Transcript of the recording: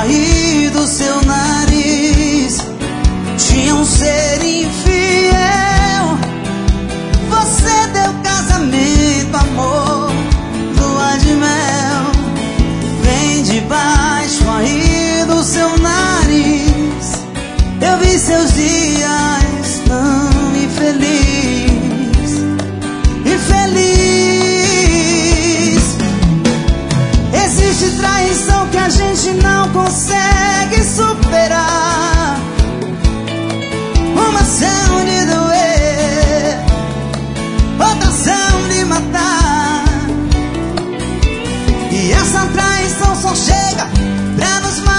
aí do seu nariz tinha um ser infiel. Você deu casamento, amor, lua de mel. Vem de baixo aí do seu nariz. Eu vi seus dias tão infeliz, infeliz. Existe traição que a gente não consegue superar. Uma ação de doer, outra ação de matar. E essa traição só chega pra nos matar.